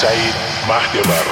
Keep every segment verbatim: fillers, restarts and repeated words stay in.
سعید مهدور.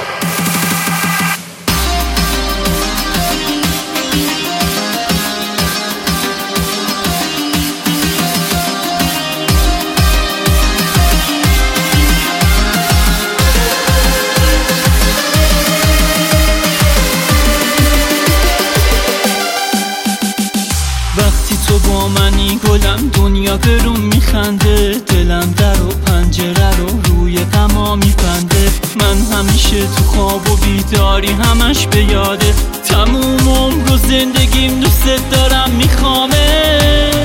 وقتی تو با منی گلم دنیا برون میخنده، دلم در و پنجره رو روی غما میبنده. من همیشه تو خواب و بیداری همش به یاده، تموم عمر و زندگیم دوست دارم میخوامه.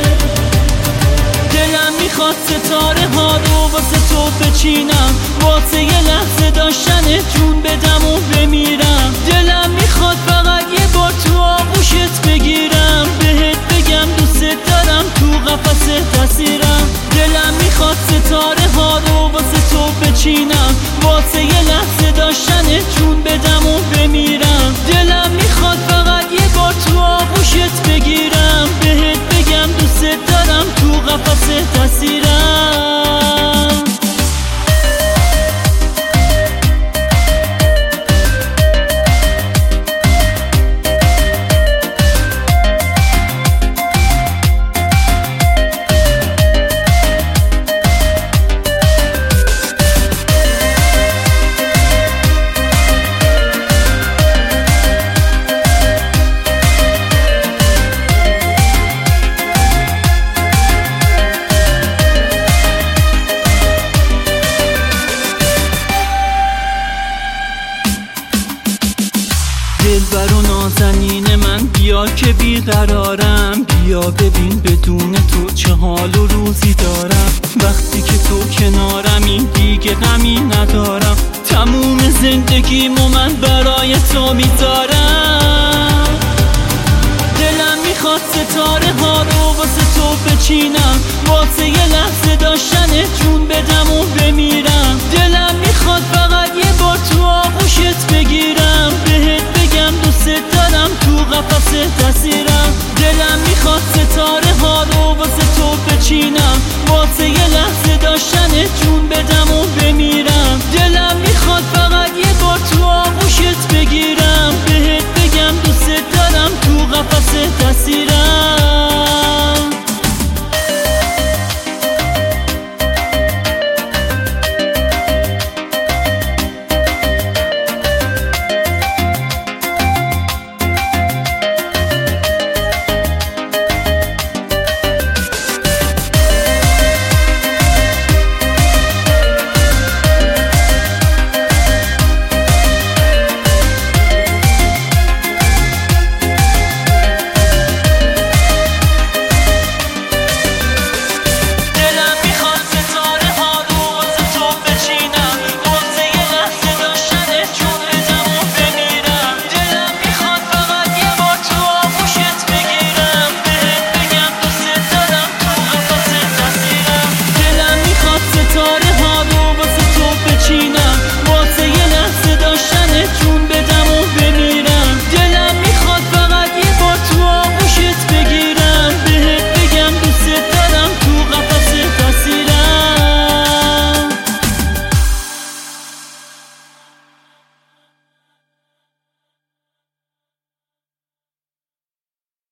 دلم میخواد ستاره ها رو واسه تو بچینم، واسه یه لحظه داشتن جون بدم و بمیرم. دلم میخواد فقط یه بار تو آغوشت بگیرم، بهت بگم دوست دارم تو قفس اسیرم. دلم میخواد ستاره ها رو واسه تو بچینم، واسه یه لحظه داشتن جون بدم و بمیرم. دلم میخواد فقط یه بار تو آغوشت بگیرم، بهت بگم دوست دارم تو قفس اسیرم. دلبر و نازنین من بیا که بیقرارم، بیا ببین بدون تو چه حال و روزی دارم. وقتی که تو کنارمی دیگه غمی ندارم، تموم زندگیمو من برای تو میذارم. دلم میخواد ستاره ها رو واسه تو بچینم، واسه یه لحظه داشتن جون بدم و بمیرم. دلم میخواد فقط یه بار تو آغوشت بگیرم، بهت بگم دوست دارم تو قفس اسیرم. دلم میخواد